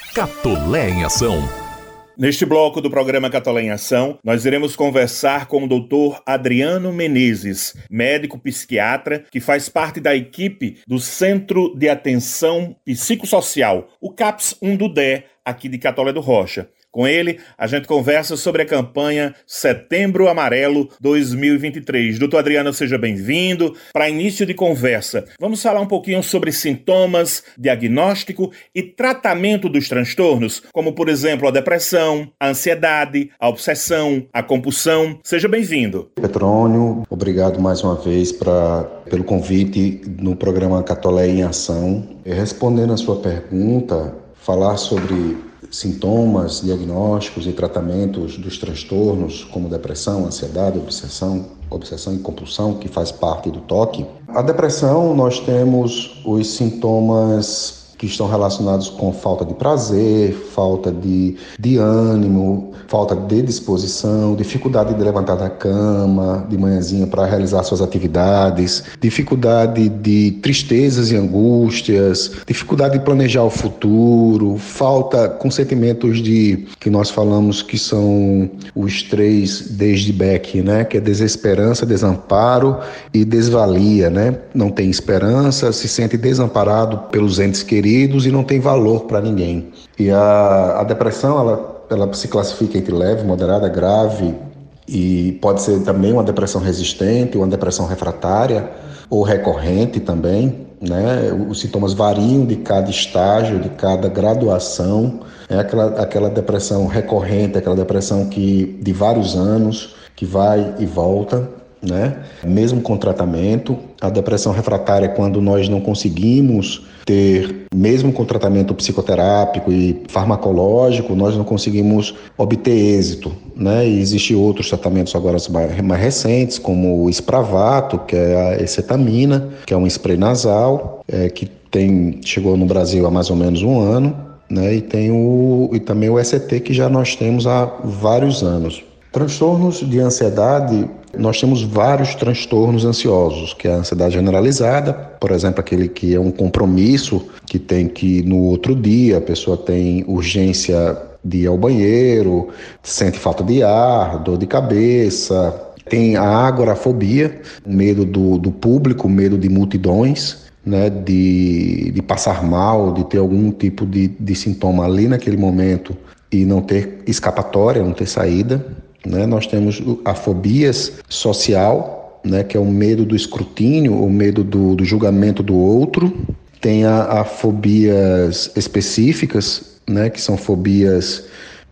Catolé em Ação. Neste bloco do programa Catolé em Ação, nós iremos conversar com o Dr. Adriano Menezes, médico psiquiatra que faz parte da equipe do Centro de Atenção Psicossocial, o CAPS 1 do DE, aqui de Catolé do Rocha. Com ele, a gente conversa sobre a campanha Setembro Amarelo 2023. Doutor Adriano, seja bem-vindo. Para início de conversa, vamos falar um pouquinho sobre sintomas, diagnóstico e tratamento dos transtornos, como, por exemplo, a depressão, a ansiedade, a obsessão, a compulsão. Seja bem-vindo. Petrônio, obrigado mais uma vez pelo convite no programa Catolé em Ação. Respondendo a sua pergunta, falar sobre sintomas, diagnósticos e tratamentos dos transtornos como depressão, ansiedade, obsessão e compulsão, que faz parte do TOC. A depressão, nós temos os sintomas que estão relacionados com falta de prazer, falta de ânimo, falta de disposição, dificuldade de levantar da cama de manhãzinha para realizar suas atividades, dificuldade de tristezas e angústias, dificuldade de planejar o futuro, falta com sentimentos que nós falamos que são os 3 Ds de Beck, né? Que é desesperança, desamparo e desvalia, né? Não tem esperança, se sente desamparado pelos entes queridos e não tem valor para ninguém. E a depressão, ela se classifica entre leve, moderada, grave, e pode ser também uma depressão resistente, uma depressão refratária ou recorrente também, né? Os sintomas variam de cada estágio, de cada graduação. É aquela depressão recorrente, aquela depressão de vários anos, que vai e volta, né? Mesmo com tratamento. A depressão refratária é quando nós não conseguimos ter, mesmo com tratamento psicoterápico e farmacológico, nós não conseguimos obter êxito, né? E existem outros tratamentos agora mais recentes, como o Spravato, que é a escetamina, que é um spray nasal, que chegou no Brasil há mais ou menos um ano, né? E também o ECT, que já nós temos há vários anos. Transtornos de ansiedade, nós temos vários transtornos ansiosos, que é a ansiedade generalizada, por exemplo, aquele que é um compromisso, que tem que no outro dia a pessoa tem urgência de ir ao banheiro, sente falta de ar, dor de cabeça. Tem a agorafobia, medo do público, medo de multidões, né, de passar mal, de ter algum tipo de sintoma ali naquele momento e não ter escapatória, não ter saída. Né? Nós temos a fobia social, né, que é o medo do escrutínio, o medo do julgamento do outro. Tem a fobias específicas, né, que são fobias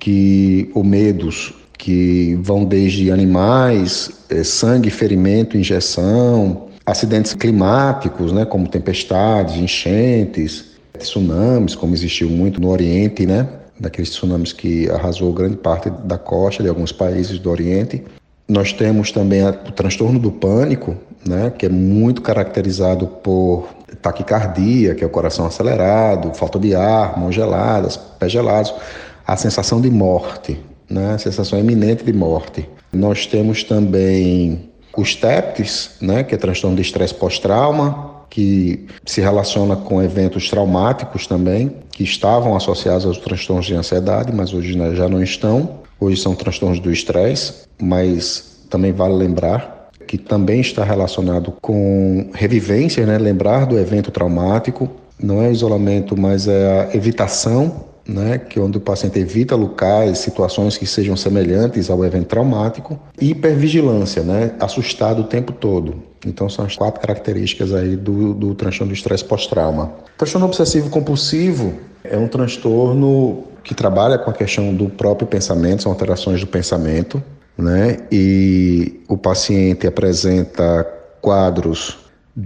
ou medos que vão desde animais, sangue, ferimento, injeção, acidentes climáticos, né, como tempestades, enchentes, tsunamis, como existiu muito no Oriente, né? Daqueles tsunamis que arrasou grande parte da costa de alguns países do Oriente. Nós temos também o transtorno do pânico, né, que é muito caracterizado por taquicardia, que é o coração acelerado, falta de ar, mãos geladas, pés gelados, a sensação de morte, né, a sensação iminente de morte. Nós temos também os TEPTs, né, que é transtorno de estresse pós-trauma, que se relaciona com eventos traumáticos também, que estavam associados aos transtornos de ansiedade, mas hoje já não estão. Hoje são transtornos do estresse, mas também vale lembrar que também está relacionado com revivência, né? Lembrar do evento traumático. Não é isolamento, mas é a evitação, né? Que é onde o paciente evita locais, situações que sejam semelhantes ao evento traumático. E hipervigilância, né? Assustado o tempo todo. Então são as 4 características aí do transtorno do estresse pós-trauma. Transtorno obsessivo compulsivo é um transtorno que trabalha com a questão do próprio pensamento, são alterações do pensamento, né? E o paciente apresenta quadros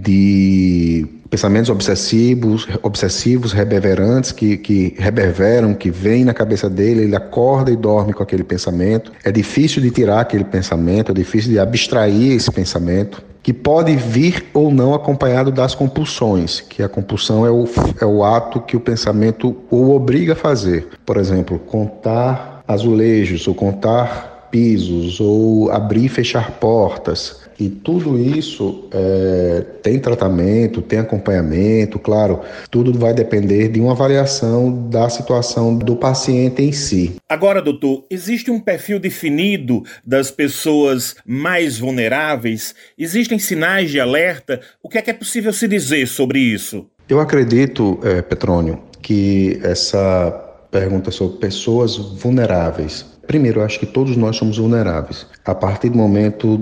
de pensamentos obsessivos, reverberantes, que reverberam, que vêm na cabeça dele, ele acorda e dorme com aquele pensamento. É difícil de tirar aquele pensamento, é difícil de abstrair esse pensamento, que pode vir ou não acompanhado das compulsões, que a compulsão é o ato que o pensamento o obriga a fazer. Por exemplo, contar azulejos, ou contar pisos, ou abrir e fechar portas. E tudo isso tem tratamento, tem acompanhamento, claro, tudo vai depender de uma avaliação da situação do paciente em si. Agora, doutor, existe um perfil definido das pessoas mais vulneráveis? Existem sinais de alerta? O que é possível se dizer sobre isso? Eu acredito, Petrônio, que essa pergunta sobre pessoas vulneráveis. Primeiro, eu acho que todos nós somos vulneráveis. A partir do momento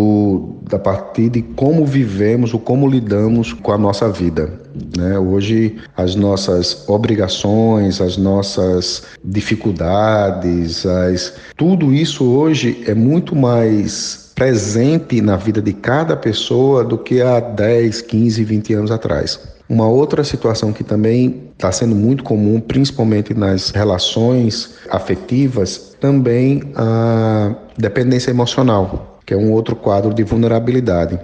a partir de como vivemos ou como lidamos com a nossa vida, né? Hoje, as nossas obrigações, as nossas dificuldades, tudo isso hoje é muito mais presente na vida de cada pessoa do que há 10, 15, 20 anos atrás. Uma outra situação que também está sendo muito comum, principalmente nas relações afetivas, também a dependência emocional, que é um outro quadro de vulnerabilidade.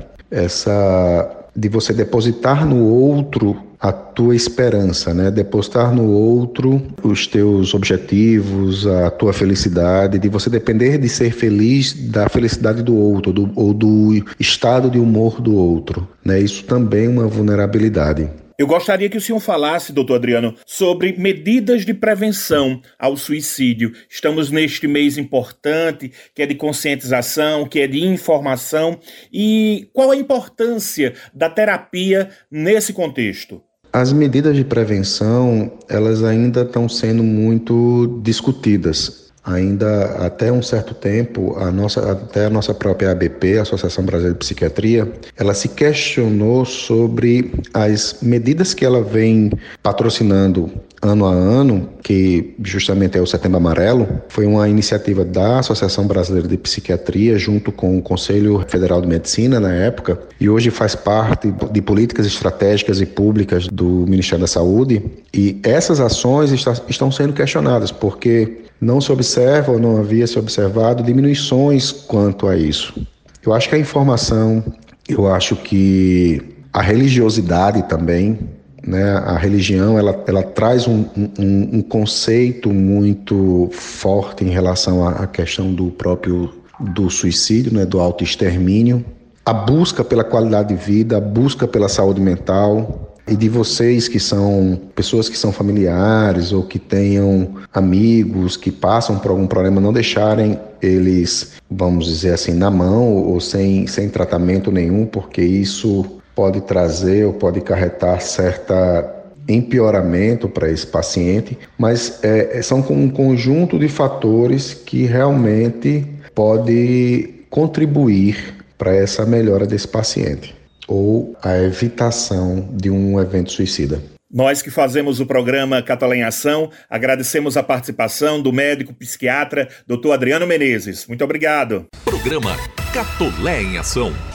Essa de você depositar no outro a tua esperança, né? Depositar no outro os teus objetivos, a tua felicidade, de você depender de ser feliz da felicidade do outro, ou do estado de humor do outro, né? Isso também é uma vulnerabilidade. Eu gostaria que o senhor falasse, doutor Adriano, sobre medidas de prevenção ao suicídio. Estamos neste mês importante, que é de conscientização, que é de informação. E qual a importância da terapia nesse contexto? As medidas de prevenção, elas ainda estão sendo muito discutidas. Ainda até um certo tempo, até a nossa própria ABP, a Associação Brasileira de Psiquiatria, ela se questionou sobre as medidas que ela vem patrocinando ano a ano, que justamente é o Setembro Amarelo. Foi uma iniciativa da Associação Brasileira de Psiquiatria, junto com o Conselho Federal de Medicina na época, e hoje faz parte de políticas estratégicas e públicas do Ministério da Saúde. E essas ações estão sendo questionadas, porque não se observa ou não havia se observado diminuições quanto a isso. Eu acho que a informação, eu acho que a religiosidade também, né? A religião ela traz um conceito muito forte em relação à questão do suicídio, né? Do autoextermínio. A busca pela qualidade de vida, a busca pela saúde mental. E de vocês que são pessoas que são familiares ou que tenham amigos que passam por algum problema, não deixarem eles, vamos dizer assim, na mão ou sem tratamento nenhum, porque isso pode trazer ou pode acarretar certa empeoramento para esse paciente, mas são um conjunto de fatores que realmente pode contribuir para essa melhora desse paciente ou a evitação de um evento suicida. Nós que fazemos o programa Catolé em Ação, agradecemos a participação do médico psiquiatra Dr. Adriano Menezes. Muito obrigado. Programa Catolé em Ação.